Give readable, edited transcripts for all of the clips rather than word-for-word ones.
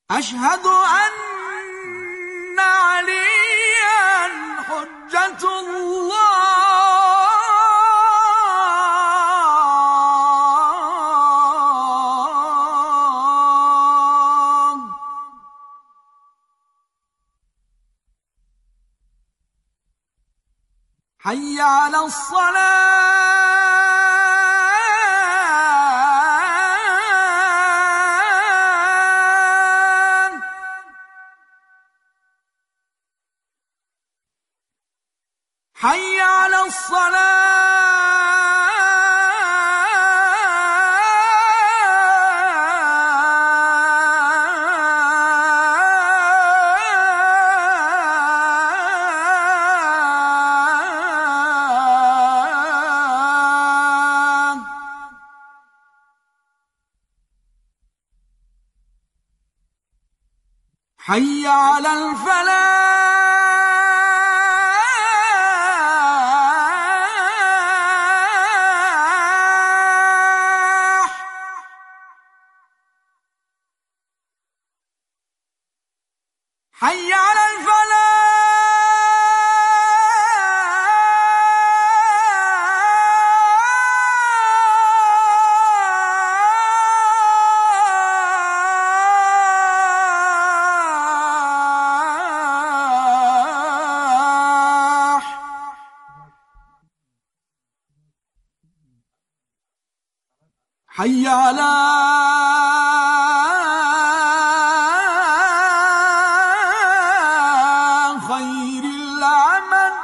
أشهد أن عليا حجة الله حي على الصلاة حي على الصلاة حي على الفلاح حي على الفلاح حي على خير العمل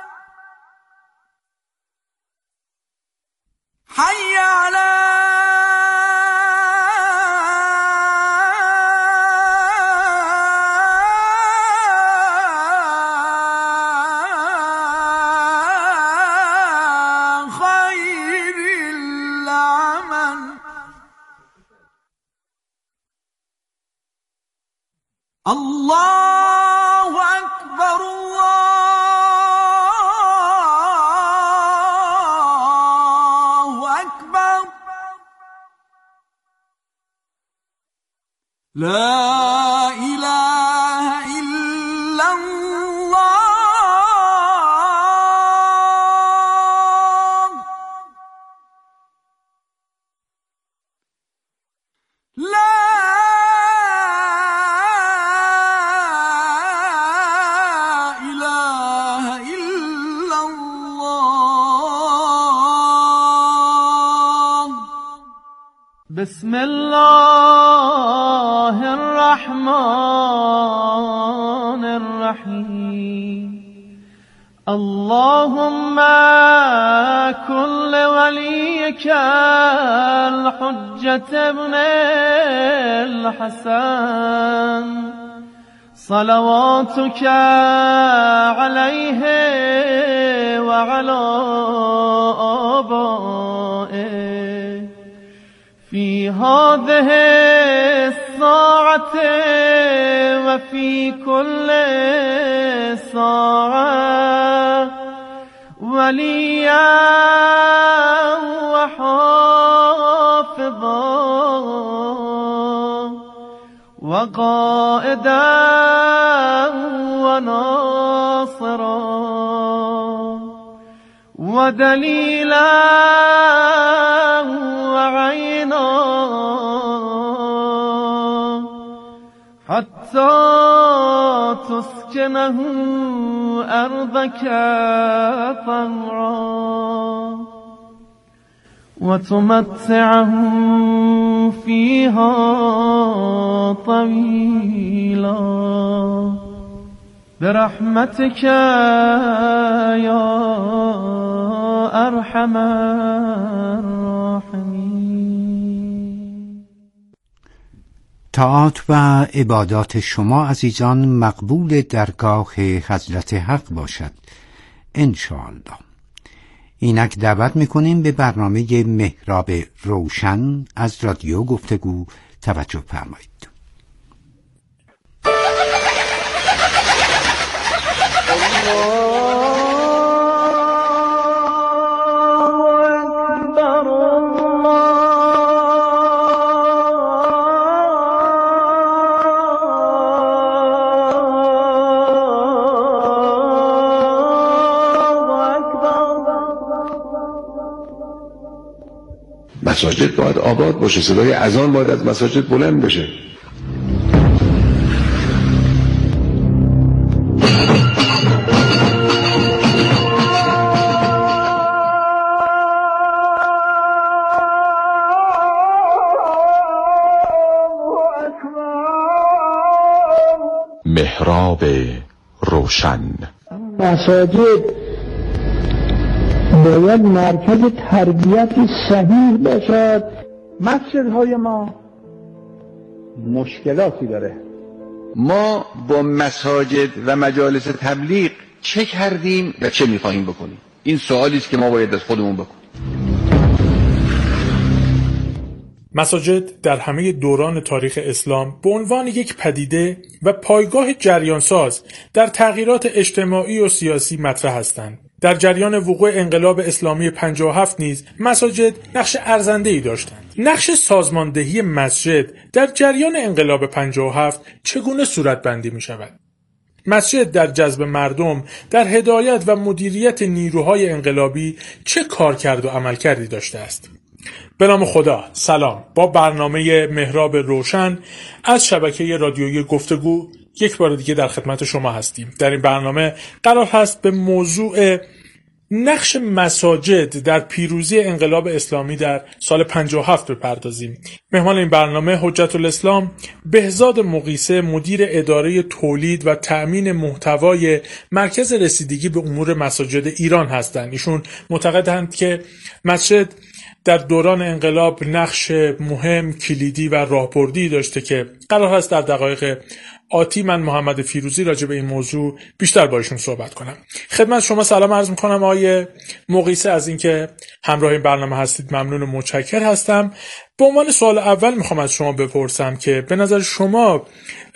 حي على خير العمل الله أكبر الله أكبر لا إله إلا الله لا بسم الله الرحمن الرحيم اللهم كن لوليك الحجة ابن الحسن صلواتك عليه وعلى آبائه في هذه الساعة وفي كل ساعة وليا وحافظا وقائدا وناصرا ودليلا وعينا حتى تسكنه أرضك طوعا وتمتعه فيها طويلا برحمتك يا أرحم الراحمين. طاعات و عبادات شما عزیزان مقبول درگاه حضرت حق باشد انشاءالله. اینک دعوت میکنیم به برنامه محراب روشن از رادیو گفتگو توجه فرمایید. مساجد باید آباد باشه، صدای اذان باید از مساجد بلند بشه. محراب روشن. مساجد باید مرکز تربیت صحیح باشد. مسجدهای ما مشکلاتی داره. ما با مساجد و مجالس تبلیغ چه کردیم و چه می‌خواهیم بکنیم؟ این سوالی است که ما باید از خودمون بکنیم. مساجد در همه دوران تاریخ اسلام به عنوان یک پدیده و پایگاه جریانساز در تغییرات اجتماعی و سیاسی مطرح هستند. در جریان وقوع انقلاب اسلامی 57 نیز مساجد نقش ارزنده‌ای داشتند. نقش سازماندهی مسجد در جریان انقلاب 57 چگونه صورتبندی می‌شود؟ مسجد در جذب مردم، در هدایت و مدیریت نیروهای انقلابی چه کارکرد و عملکردی داشته است؟ به نام خدا، سلام. با برنامه محراب روشن از شبکه رادیویی گفتگو یک بار دیگه در خدمت شما هستیم. در این برنامه قرار هست به موضوع نقش مساجد در پیروزی انقلاب اسلامی در سال 57 بپردازیم. مهمان این برنامه حجت الاسلام بهزاد مقیسه، مدیر اداره تولید و تأمین محتوای مرکز رسیدگی به امور مساجد ایران هستند. ایشون معتقدند که مسجد در دوران انقلاب نقش مهم، کلیدی و راهبردی داشته که قرار هست در دقایق آتی من محمد فیروزی راجع به این موضوع بیشتر با ایشون صحبت کنم. خدمت شما سلام عرض می‌کنم آقای مقیسه، از اینکه همراه این برنامه هستید ممنون و متشکر هستم. به عنوان سوال اول میخوام از شما بپرسم که به نظر شما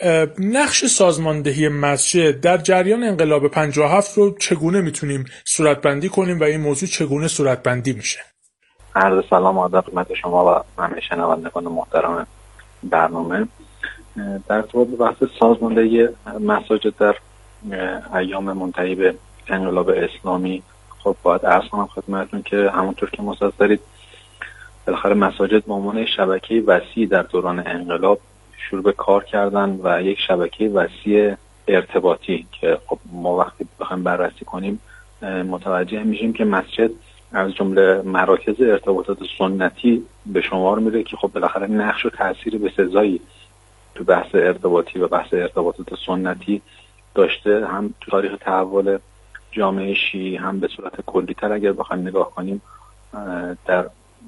نقش سازماندهی مسجد در جریان انقلاب 57 رو چگونه میتونیم صورتبندی کنیم و این موضوع چگونه صورتبندی میشه؟ عرض سلام و ادب خدمت شما و همه شنوندگان محترم برنامه. در ارتباط به بحث سازماندهی مساجد در ایام منتهی به انقلاب اسلامی، خب باید عرض کنم خدمتتون که همونطور که مستحضر دارید بالاخره مساجد به عنوان شبکه وسیع در دوران انقلاب شروع به کار کردن و یک شبکه وسیع ارتباطی که خب ما وقتی بخوایم بررسی کنیم متوجه میشیم که مسجد از جمله مراکز ارتباطات سنتی به شمار میره که خب بالاخره نقش و تأثیر بسزایی تو بحث ارتباطی و بحث ارتباطات سنتی داشته، هم تو تاریخ تحول جامعه شیعی هم به صورت کلی‌تر اگر بخوایم نگاه کنیم در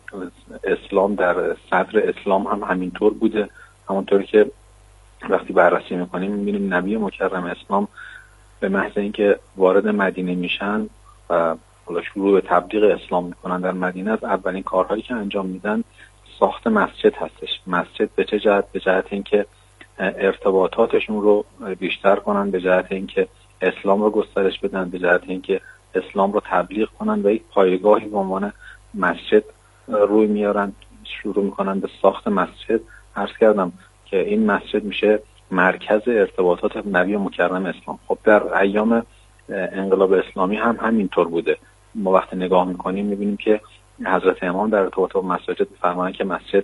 اسلام، در صدر اسلام هم همینطور بوده. همونطور که وقتی بررسی میکنیم میبینیم نبی مکرم اسلام به محض اینکه وارد مدینه میشن و شروع به تبلیغ اسلام میکنن در مدینه، از اولین کارهایی که انجام میدن ساخت مسجد هستش. مسجد به چه جهت؟ به جهت اینکه ارتباطاتشون رو بیشتر کنن، به جهت اینکه اسلام رو گسترش بدن، به جهت اینکه اسلام رو تبلیغ کنن و یک پایگاهی به عنوان مسجد روی میارن، شروع میکنن به ساخت مسجد. عرض کردم که این مسجد میشه مرکز ارتباطات نبی مکرم اسلام. خب در ایام انقلاب اسلامی هم همینطور بوده. ما وقتی نگاه میکنیم میبینیم که حضرت امام در ارتباط با مساجد فرمایند که مسجد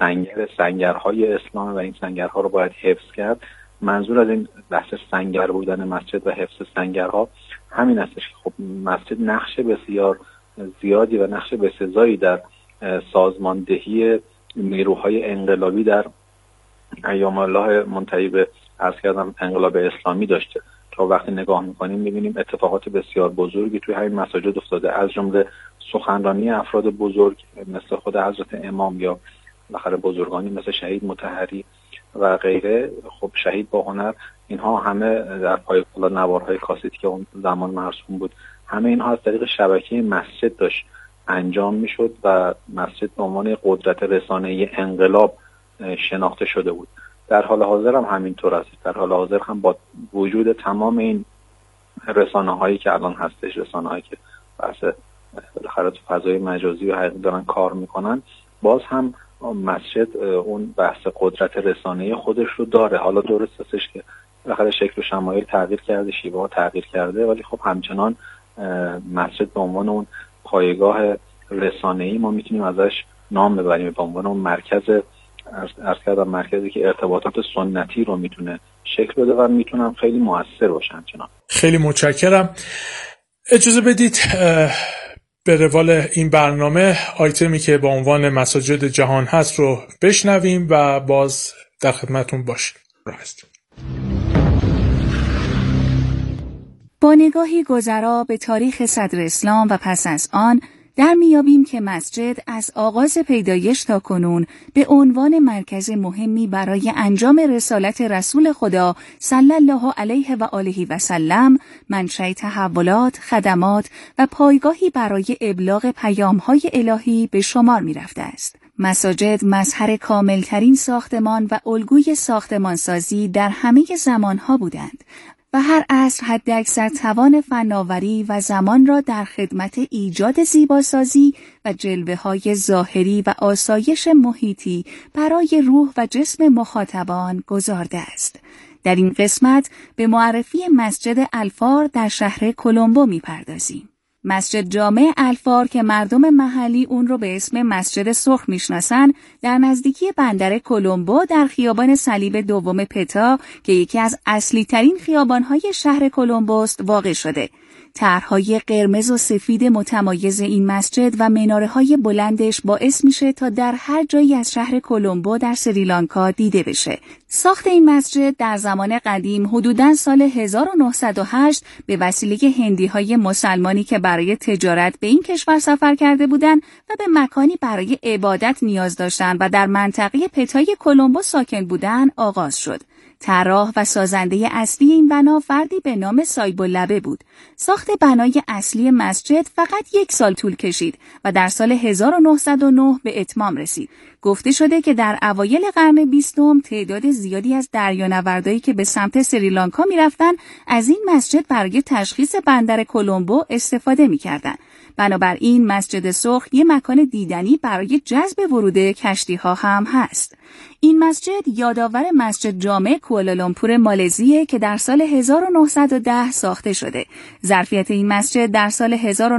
سنگرهای اسلام و این سنگرها رو باید حفظ کرد. منظور از این بحث سنگر بودن مسجد و حفظ سنگرها همین استش که خب مسجد نقش بسیار زیادی و نقش بسزایی در سازماندهی نیروهای انقلابی در ایام الله منتهی به عرض کردم انقلاب اسلامی داشته. تا وقتی نگاه میکنیم میبینیم اتفاقات بسیار بزرگی توی همین مساجد افتاده، از جمله سخنرانی افراد بزرگ مثل خود حضرت امام یا بالاخره بزرگانی مثل شهید مطهری و غیره. خب شهید با هنر، اینها همه در پای نوارهای کاستی که اون زمان مرسوم بود، همه اینها از طریق شبکه مسجد داشت انجام میشد و مسجد به عنوان قدرت رسانه‌ای انقلاب شناخته شده بود. در حال حاضر هم همینطور است. در حال حاضر هم با وجود تمام این رسانه‌هایی که الان هستش، رسانه‌هایی که بحث بالاخره تو فضای مجازی و حقیقی دارن کار میکنن، باز هم مسجد اون بحث قدرت رسانه‌ای خودش رو داره. حالا درست استش که بالاخره شکل و شمایل تغییر کرده، شیوه ها تغییر کرده، ولی خب همچنان مسجد به عنوان اون پایگاه رسانه‌ای ما میتونیم ازش نام ببریم به عنوان اون مرکز، عرض کردم مرکزی که ارتباطات سنتی رو میتونه شکل بده و میتونم خیلی موثر باشه. همچنان خیلی متشکرم. اجازه بدید به روال این برنامه آیتمی که با عنوان مساجد جهان هست رو بشنویم و باز در خدمتون باشیم. با نگاهی گذرا به تاریخ صدر اسلام و پس از آن در میابیم که مسجد از آغاز پیدایش تا کنون به عنوان مرکز مهمی برای انجام رسالت رسول خدا صلی الله علیه و آله و سلم، منشأ تحولات، خدمات و پایگاهی برای ابلاغ پیام‌های الهی به شمار می‌رفته است. مساجد مظهر کاملترین ساختمان و الگوی ساختمانسازی در همه زمانها بودند و هر عصر حداکثر توان فناوری و زمان را در خدمت ایجاد زیباسازی و جلوه‌های ظاهری و آسایش محیطی برای روح و جسم مخاطبان گذارده است. در این قسمت به معرفی مسجد الفار در شهر کلمبو می‌پردازیم. مسجد جامع الفار که مردم محلی اون رو به اسم مسجد سرخ میشناسن، در نزدیکی بندر کلمبو در خیابان صلیب دوم پتا که یکی از اصلی ترین خیابان‌های شهر کلمبوست واقع شده. طرح‌های قرمز و سفید متمایز این مسجد و مناره‌های بلندش باعث میشه تا در هر جایی از شهر کلمبو در سریلانکا دیده بشه. ساخت این مسجد در زمان قدیم حدوداً سال 1908 به وسیله هندی‌های مسلمانی که برای تجارت به این کشور سفر کرده بودند و به مکانی برای عبادت نیاز داشتند و در منطقه پتای کلمبو ساکن بودند آغاز شد. طراح و سازنده اصلی این بنا فردی به نام سایب‌اللبه بود. ساخت بنای اصلی مسجد فقط 1 سال طول کشید و در سال 1909 به اتمام رسید. گفته شده که در اوایل قرن 20 تعداد زیادی از دریانوردایی که به سمت سریلانکا می‌رفتند از این مسجد برای تشخیص بندر کلمبو استفاده می‌کردند. بنابراین مسجد سرخ یک مکان دیدنی برای جذب ورود کشتی‌ها هم هست. این مسجد یادآور مسجد جامع کوالالامپور مالزیه که در سال 1910 ساخته شده. ظرفیت این مسجد در سال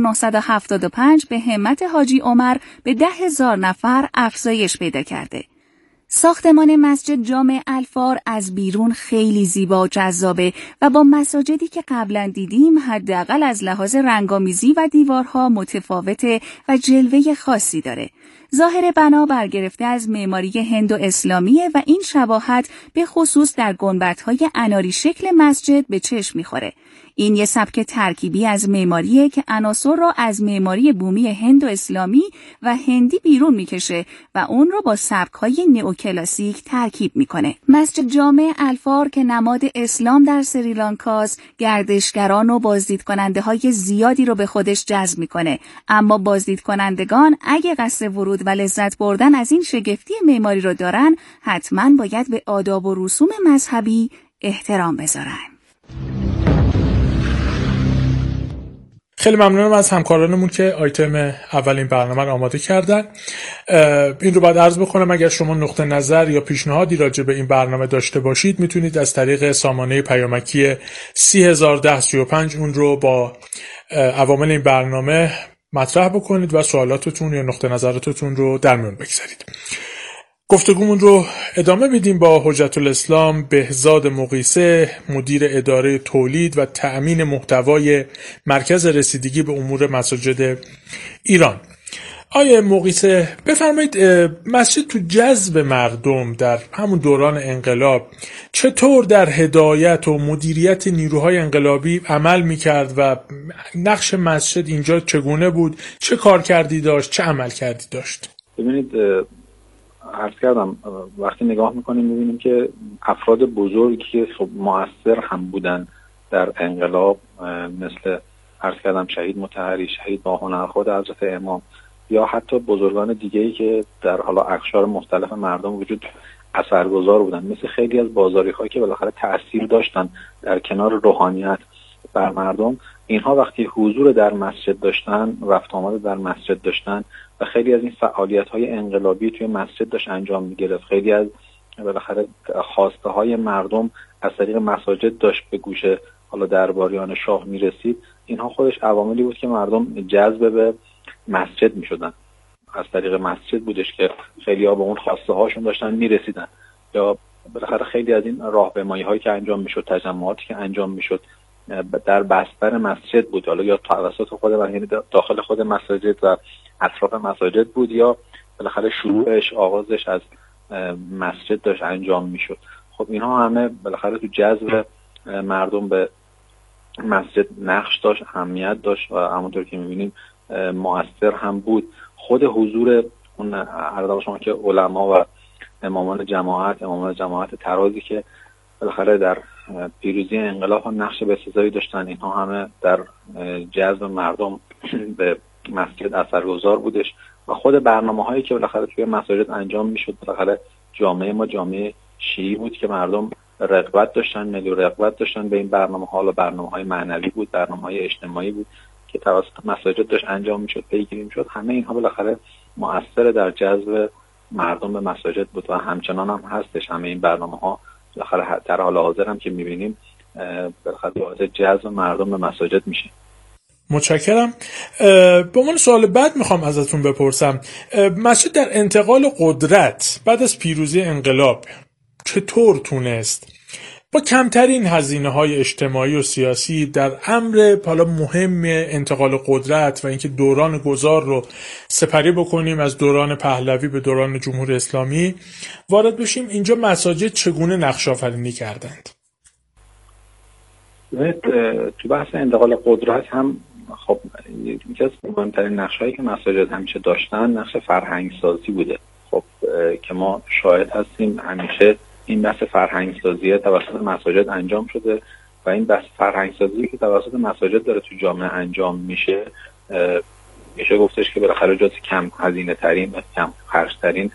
1975 به همت حاجی عمر به 10,000 نفر افزایش پیدا کرده. ساختمان مسجد جامع الفار از بیرون خیلی زیبا و جذابه و با مساجدی که قبلا دیدیم حداقل از لحاظ رنگامیزی و دیوارها متفاوته و جلوه خاصی داره. ظاهر بنا برگرفته از معماری هند و اسلامیه و این شباهت به خصوص در گنبدهای اناری شکل مسجد به چشم میخوره. این یه سبک ترکیبی از معماریه که عناصر را از معماری بومی هند و اسلامی و هندی بیرون میکشه و اون رو با سبک‌های نئوکلاسیک ترکیب میکنه. مسجد جامع الفار که نماد اسلام در سریلانکاست، گردشگران و بازدید کننده های زیادی رو به خودش جذب میکنه، اما بازدید کنندگان اگه قصد ورود و لذت بردن از این شگفتی معماری رو دارن، حتما باید به آداب و رسوم مذهبی احترام بذارن. خیلی ممنونم از همکارانمون که آیتم اولین برنامه رو آماده کردن. این رو باید عرض بکنم اگر شما نقطه نظر یا پیشنهادی راجع به این برنامه داشته باشید میتونید از طریق سامانه پیامکی 301035 اون رو با عوامل این برنامه مطرح بکنید و سوالاتتون یا نقطه نظراتتون رو در میون بگذارید. گفتگومون رو ادامه بدیم با حجت الاسلام بهزاد مقیسه، مدیر اداره تولید و تأمین محتوای مرکز رسیدگی به امور مساجد ایران. آیه مقیسه بفرمایید مسجد تو جذب مردم در همون دوران انقلاب چطور در هدایت و مدیریت نیروهای انقلابی عمل میکرد و نقش مسجد اینجا چگونه بود؟ چه کار کردی داشت؟ چه عمل کردی داشت؟ ببینید عرض کردم وقتی نگاه میکنیم میبینیم که افراد بزرگی که مؤثر هم بودن در انقلاب مثل عرض کردم شهید مطهری، شهید باهنرخواد حضرت امام یا حتی بزرگان دیگه‌ای که در حالا اقشار مختلف مردم وجود اثرگذار بودن، مثل خیلی از بازاری‌هایی که بالاخره تأثیر داشتن در کنار روحانیت بر مردم، اینها وقتی حضور در مسجد داشتن، رفت آمد در مسجد داشتن و خیلی از این فعالیت‌های انقلابی توی مسجد داشت انجام می‌گرفت، خیلی از بالاخره خواسته‌های مردم از طریق مساجد داشت به گوش حالا درباریان شاه می‌رسید، اینها خودش عواملی بود که مردم جذب به مسجد می‌شدن. از طریق مسجد بودش که خیلی‌ها به اون خواسته هاشون داشتن میرسیدن، یا بالاخره خیلی از این راهپیمایی هایی که انجام میشد، تجمعاتی که انجام میشد در بستر مسجد بود، حالا یا توسط خود یعنی داخل خود مساجد و اطراف مساجد بود، یا بالاخره شروعش آغازش از مسجد داشت انجام میشد. خب اینها همه بالاخره تو جذب مردم به مسجد نقش داشت، اهمیت داشت و همونطور که میبینیم مؤثر هم بود. خود حضور اون عرض شما که علما و امامان جماعت ترازی که بالاخره در پیروزی انقلاب هم نقش بسزایی داشتن، اینها همه در جذب مردم به مسجد اثرگذار بودش. و خود برنامه‌هایی که بالاخره توی مساجد انجام میشد، بالاخره جامعه ما جامعه شیعی بود که مردم رغبت داشتن، ملی رغبت داشتن به این برنامه‌ها، حالا برنامه‌های معنوی بود، برنامه‌های اجتماعی بود که توسط مساجد داشت انجام میشد، پیگیری میشد. همه اینها بالاخره مؤثر در جذب مردم به مساجد بود و همچنان هم هستش. همه این برنامه‌ها بالاخره در حال حاضر هم که می‌بینیم بالاخره باعث جذب مردم به مساجد میشه. متشکرم. به عنوان سوال بعد میخوام ازتون بپرسم، مسجد در انتقال قدرت بعد از پیروزی انقلاب چطور تونست با کمترین هزینه‌های اجتماعی و سیاسی در امر حالا مهم انتقال قدرت و اینکه دوران گذار رو سپری بکنیم از دوران پهلوی به دوران جمهوری اسلامی وارد بشیم، اینجا مساجد چگونه نقش آفرینی کردند؟ تو بحث انتقال قدرت هم خب یکی از مهمترین نقش‌هایی که مساجد همیشه داشتن نقش فرهنگ سازی بوده. خب که ما شاهد هستیم همیشه این بحث فرهنگ سازی توسط مساجد انجام شده و این بحث فرهنگ سازی که توسط مساجد داره تو جامعه انجام میشه، میشه گفتش که بالاخره جز کم هزینه ترین و کم خرج ترین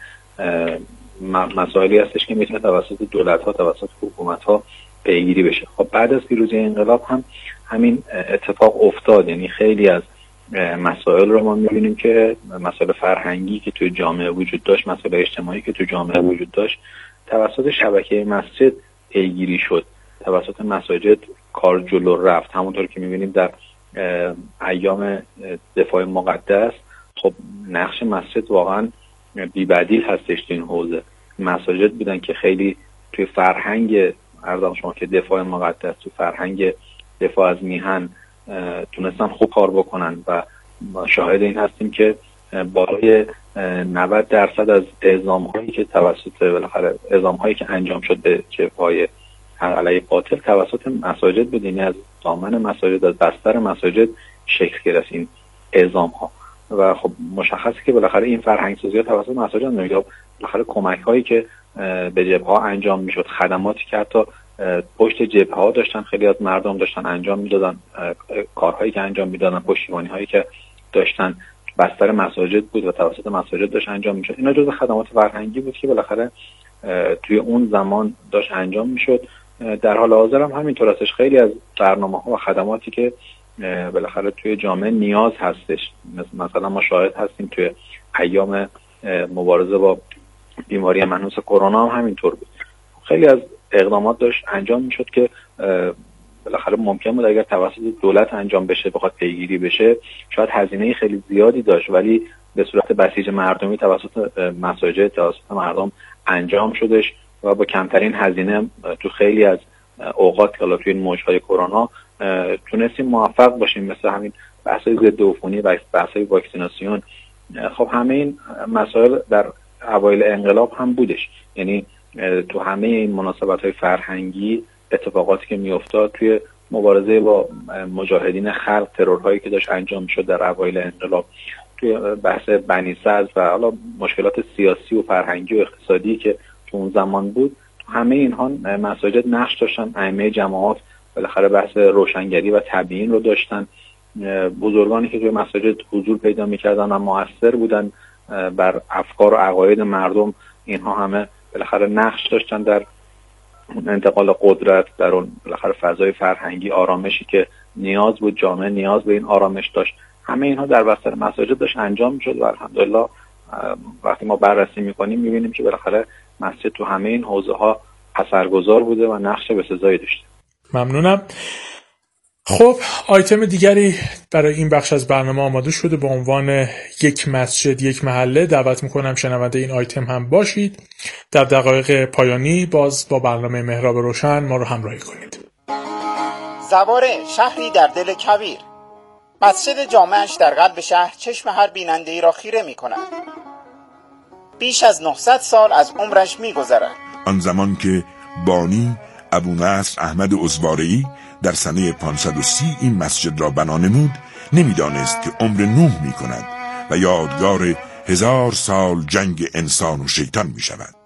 مسائلی هستش که میتونه توسط دولت‌ها، توسط حکومت‌ها پیگیری بشه. خب بعد از پیروزی انقلاب هم همین اتفاق افتاد، یعنی خیلی از مسائل رو ما می‌بینیم که مسائل فرهنگی که توی جامعه وجود داشت، مسائل اجتماعی که توی جامعه وجود داشت توسط شبکه مسجد پیگیری شد، توسط مساجد کار جلو رفت. همونطور که می‌بینیم در ایام دفاع مقدس خب نقش مسجد واقعا بی‌بدیل هستش تو این حوزه. مساجد بودن که خیلی توی فرهنگ عرضم شما که دفاع مقدس، تو فرهنگ دفاع از میهن تونستن خوب کار بکنن و شاهد این هستیم که بالای 90% از اعزام‌هایی که توسط بالاخره اعزام‌هایی که انجام شد به جبهه‌های علیه قاتل توسط مساجد بود، یعنی از دامن مساجد، از بستر مساجد شکل گرفت این اعزام‌ها. و خب مشخصه که بالاخره این فرهنگ سازی توسط مساجد نمیاد، بالاخره کمک‌هایی که به جبهه‌ها انجام میشد، خدماتی که حتی پشت جبهه‌ها داشتن خیلی از مردم داشتن انجام میدادن، کارهایی که انجام میدادن، پشتیبانی‌هایی که داشتن بستر مساجد بود و توسط مساجد داشت انجام میشد. اینا جزء خدمات فرهنگی بود که بالاخره توی اون زمان داشت انجام میشد. در حال حاضر هم همینطور هستش. خیلی از برنامه‌ها و خدماتی که بالاخره توی جامعه نیاز هستش، مثلا ما شاهد هستیم توی ایام مبارزه با بیماری منحوس کرونا هم همینطور بود. خیلی از اقدامات داشت انجام میشد که بالاخره ممکن بود اگر توسط دولت انجام بشه، بخواد پیگیری بشه، شاید هزینه خیلی زیادی داشت، ولی به صورت بسیج مردمی توسط مساجد، توسط مردم انجام شدش و با کمترین هزینه تو خیلی از اوقات که توی این موج‌های کرونا تونستیم موفق باشیم، مثل همین بحث‌های ضد عفونی و بحث‌های واکسیناسیون. خب همه این مسائل در اوایل انقلاب هم بودش، یعنی تو همه این مناسبت‌های فرهنگی اتفاقاتی که میافتاد توی مبارزه با مجاهدین خلق، ترورهایی که داشت انجام میشد در اوایل انقلاب، توی بحث بنی سز و حالا مشکلات سیاسی و فرهنگی و اقتصادی که تو اون زمان بود، همه اینها مساجد نقش داشتن. ائمه جماعات بالاخره بحث روشنگری و تبیین رو داشتن. بزرگانی که توی مساجد حضور پیدا میکردن و مؤثر بودن بر افکار و عقاید مردم، اینها همه بالاخره نقش داشتن در انتقال قدرت، در اون بالاخره فضای فرهنگی، آرامشی که نیاز بود، جامعه نیاز به این آرامش داشت. همه اینها در بستر مساجد داشت انجام میشد و الحمدلله وقتی ما بررسی میکنیم میبینیم که بالاخره مسجد تو همه این حوزه ها اثرگذار بوده و نقش بسزایی داشته. ممنونم. خب آیتم دیگری برای این بخش از برنامه آماده شده به عنوان یک مسجد یک محله. دعوت میکنم شنونده این آیتم هم باشید. در دقایق پایانی باز با برنامه محراب روشن ما رو همراهی کنید. زواره شهری در دل کویر، مسجد جامعش در قلب شهر چشم هر بیننده‌ای را خیره می‌کند. بیش از 900 سال از عمرش می‌گذرد. آن زمان که بانی ابونصر احمد عزواره‌ای در سنه 530 این مسجد را بنا نمود، نمی‌دانست که عمر نوح می‌کند و یادگار 1000 سال جنگ انسان و شیطان می‌شود.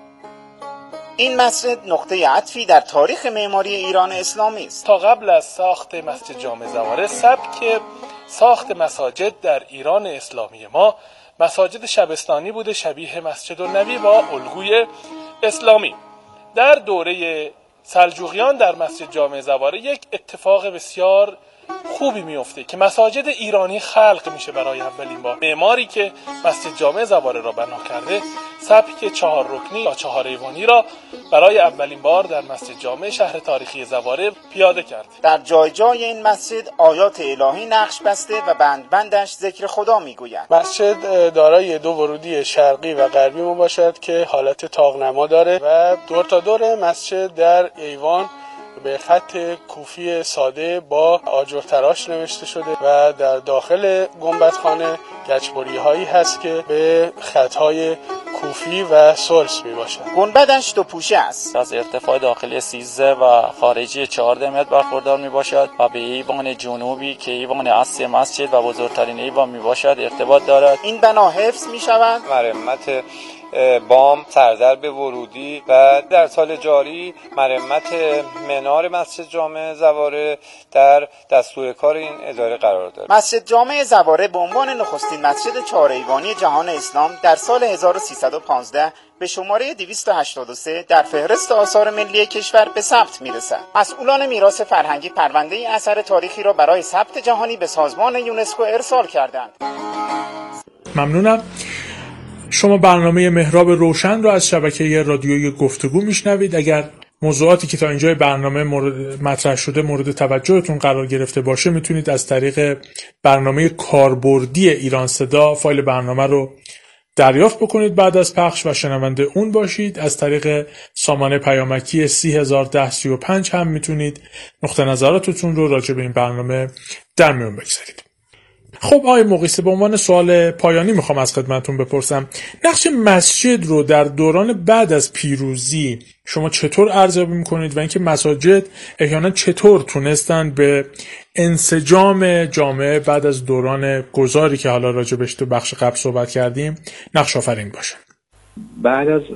این مسجد نقطه عطفی در تاریخ معماری ایران اسلامی است. تا قبل از ساخت مسجد جامع زواره، سبک ساخت مساجد در ایران اسلامی ما مساجد شبستانی بوده، شبیه مسجد النبی با الگوی اسلامی. در دوره سلجوقیان در مسجد جامع زواره یک اتفاق بسیار خوبی میفته که مساجد ایرانی خلق میشه برای اولین بار. معماری که مسجد جامع زواره را بنا کرده سبک 4 رکنی یا 4 ایوانی را برای اولین بار در مسجد جامع شهر تاریخی زواره پیاده کرد. در جای جای این مسجد آیات الهی نقش بسته و بند بندش ذکر خدا میگویند. مسجد دارای 2 ورودی شرقی و غربی باشد که حالت طاق‌نما داره و دور تا دور مسجد در ایوان به خط کوفی ساده با آجر تراش نوشته شده و در داخل گنبدخانه گچبری هایی هست که به خطهای کوفی و سلس می باشد. گنبدش 2 پوشه است. از ارتفاع داخلی 13 و خارجی 14 متر برخوردار می باشد و به ایوان جنوبی که ایوان اصلی مسجد و بزرگترین ایوان می باشد ارتباط دارد. این بنا حفظ می شود. مرمت بام، سردرب ورودی و در سال جاری مرمت منار مسجد جامع زواره در دستور کار این اداره قرار دارد. مسجد جامع زواره به عنوان نخستین مسجد 4 ایوانی جهان اسلام در سال 1315 به شماره 283 در فهرست آثار ملی کشور به ثبت میرسد. مسئولان میراث فرهنگی پرونده اثر تاریخی را برای ثبت جهانی به سازمان یونسکو ارسال کردند. ممنونم. شما برنامه محراب روشن را از شبکه رادیویی گفتگو میشنوید. اگر موضوعاتی که تا اینجای برنامه مطرح شده مورد توجهتون قرار گرفته باشه میتونید از طریق برنامه کاربردی ایران صدا فایل برنامه رو دریافت بکنید بعد از پخش و شنونده اون باشید. از طریق سامانه پیامکی 301035 هم میتونید نقطه نظراتتون رو راجع به این برنامه در میون بگذارید. خب آقای مقیسه، به عنوان سوال پایانی میخوام از خدمتون بپرسم نقش مسجد رو در دوران بعد از پیروزی شما چطور ارزیابی میکنید و اینکه مساجد احیانا چطور تونستن به انسجام جامعه بعد از دوران گذاری که حالا راجبش تو بخش قبل صحبت کردیم نقش آفرین باشن؟ بعد از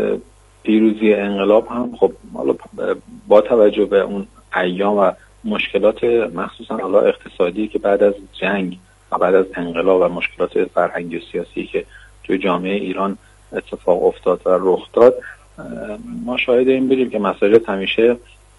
پیروزی انقلاب هم خب حالا با توجه به اون ایام و مشکلات مخصوصا حالا اقتصادی که بعد از جنگ و بعد از انقلاب و مشکلات فرهنگی و سیاسی که توی جامعه ایران اتفاق افتاد و رخ داد، ما شاهد این بودیم که مساجد همیشه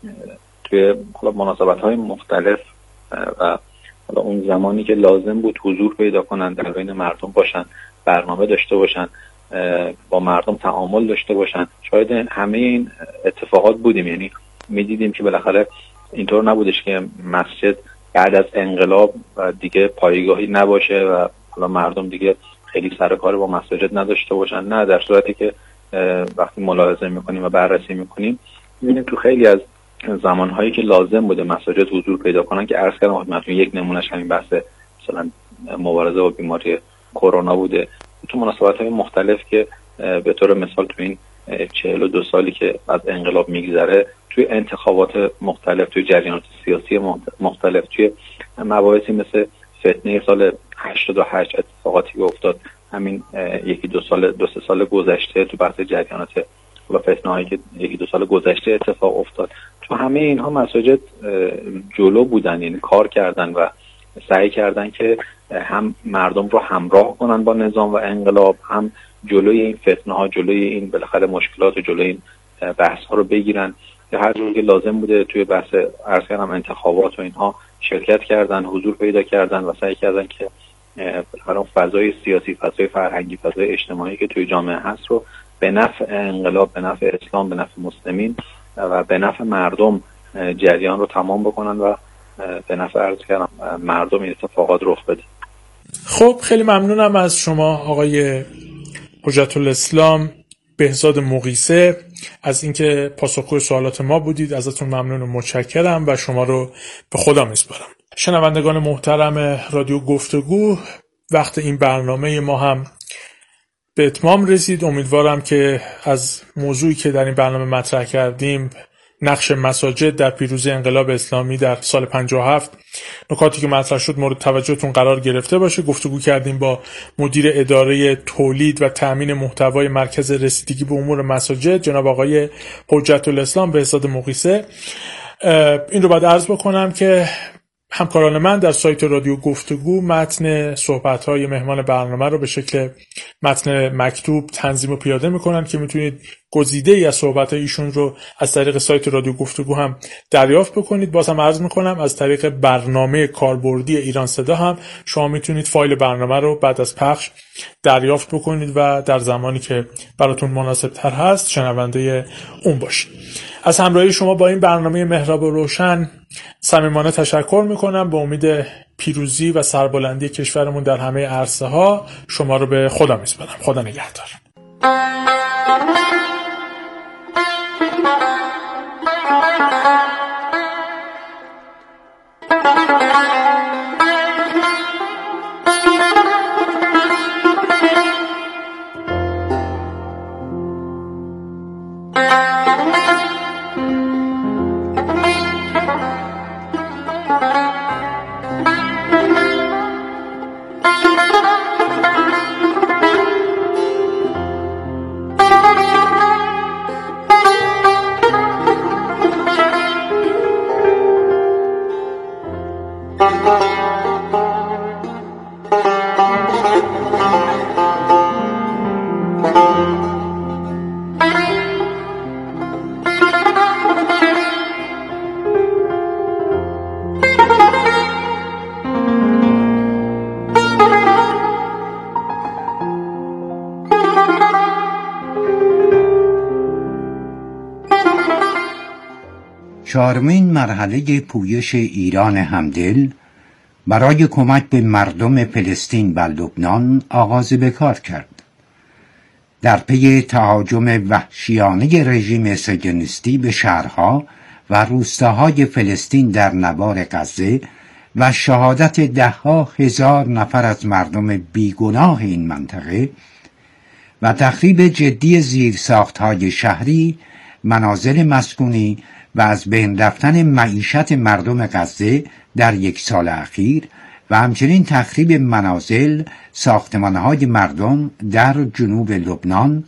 توی مناسبت‌های مختلف و حالا اون زمانی که لازم بود حضور پیدا کنن، در بین مردم باشن، برنامه داشته باشن، با مردم تعامل داشته باشن، شاید همه این اتفاقات بودیم. یعنی می‌دیدیم که بالاخره اینطور نبودش که مسجد بعد از انقلاب و دیگه پایگاهی نباشه و حالا مردم دیگه خیلی سر کار با مساجد نداشته باشن. نه، در صورتی که وقتی ملاحظه میکنیم و بررسی میکنیم میبینیم تو خیلی از زمانهایی که لازم بوده مساجد حضور پیدا کنن که عرض کردم خدمتتون یک نمونهش همین بحث مثلا مبارزه با بیماری کرونا بوده. تو مناسبت‌های مختلف که به طور مثال تو این 42 سالی که از انقلاب میگذره، توی انتخابات مختلف، توی جریانات سیاسی مختلف، توی مباحثی مثل فتنه سال 88 اتفاقاتی که افتاد همین دو سه سال گذشته، تو بحث جریانات و فتنه‌هایی که 1-2 سال گذشته اتفاق افتاد، تو همه اینها مساجد جلو بودن، یعنی کار کردن و سعی کردن که هم مردم رو همراه کنن با نظام و انقلاب، هم جلوی این فتنه‌ها، جلوی این بالاخره مشکلات و جلوی این بحث‌ها رو بگیرن. که هر جور که لازم بوده توی بحث عرض کردم انتخابات و اینها شرکت کردن، حضور پیدا کردن و سعی کردن که بالاخره فضای سیاسی، فضای فرهنگی، فضای اجتماعی که توی جامعه هست رو به نفع انقلاب، به نفع اسلام، به نفع مسلمین و به نفع مردم جریان رو تمام بکنن و به نفع عرض کردم مردم این اتفاقات رخ بده. خب خیلی ممنونم از شما آقای حجت الاسلام بهزاد مقیسه از اینکه پاسخگوی سوالات ما بودید. ازتون ممنون و متشکرم و شما رو به خدا میسپارم. شنوندگان محترم رادیو گفتگو، وقت این برنامه ما هم به اتمام رسید. امیدوارم که از موضوعی که در این برنامه مطرح کردیم، نقش مساجد در پیروزی انقلاب اسلامی در سال 57، نکاتی که مطرح شد مورد توجهتون قرار گرفته باشه. گفتگو کردیم با مدیر اداره تولید و تأمین محتوای مرکز رسیدگی به امور مساجد جناب آقای حجت الاسلام بهزاد مقیسه. این رو باید عرض بکنم که همکاران من در سایت رادیو گفتگو متن صحبت‌های مهمان برنامه رو به شکل متن مکتوب تنظیم و پیاده می‌کنن که میتونید گزیده‌ای از صحبت‌های ایشون رو از طریق سایت رادیو گفتگو هم دریافت بکنید. باز هم عرض می‌کنم از طریق برنامه کاربردی ایران صدا هم شما میتونید فایل برنامه رو بعد از پخش دریافت بکنید و در زمانی که براتون مناسب‌تر هست شنونده اون باشید. از همراهی شما با این برنامه محراب روشن صمیمانه تشکر میکنم. به امید پیروزی و سربلندی کشورمون در همه عرصه ها شما رو به خدا میسپارم. خدا نگهدار. چهارمین مرحله پویش ایران همدل برای کمک به مردم فلسطین و لبنان آغاز به کار کرد. در پی تهاجم وحشیانه رژیم صهیونیستی به شهرها و روستاهای فلسطین در نوار غزه و شهادت ده‌ها هزار نفر از مردم بیگناه این منطقه و تخریب جدی زیرساختهای شهری، منازل مسکونی و از بین رفتن معیشت مردم غزه در یک سال اخیر و همچنین تخریب منازل، ساختمانهای مردم در جنوب لبنان،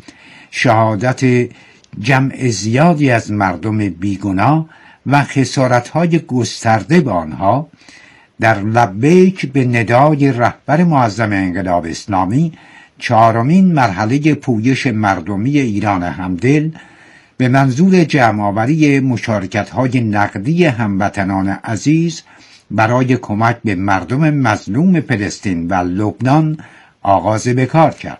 شهادت جمع زیادی از مردم بیگناه و خسارتهای گسترده به آنها، در لبیک به ندای رهبر معظم انقلاب اسلامی چهارمین مرحله پویش مردمی ایران همدل به منظور جمع‌آوری مشارکت‌های نقدی هموطنان عزیز برای کمک به مردم مظلوم فلسطین و لبنان آغاز به کار کرد.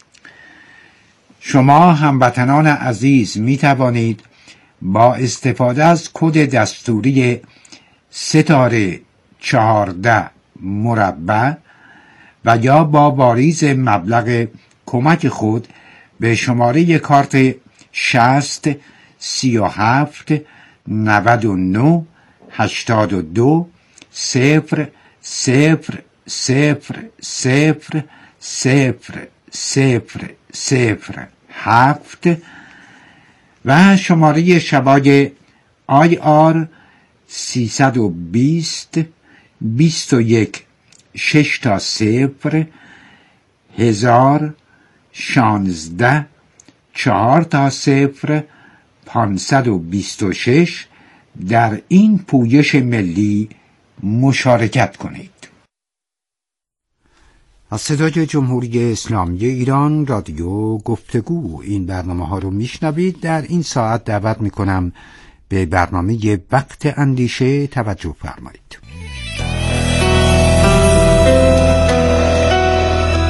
شما هموطنان عزیز می توانید با استفاده از کد دستوری ستاره 14 مربع و یا با واریز مبلغ کمک خود به شماره کارت 60 37 99 82 0 0 0 0 0 0 0 7 و شماره شبای IR 320 21 6 تا 0 1000 16 4 تا 0 526 در این پویش ملی مشارکت کنید. از صدای جمهوری اسلامی ایران رادیو گفتگو این برنامه ها رو میشنوید. در این ساعت دعوت میکنم به برنامه وقت اندیشه توجه فرمایید.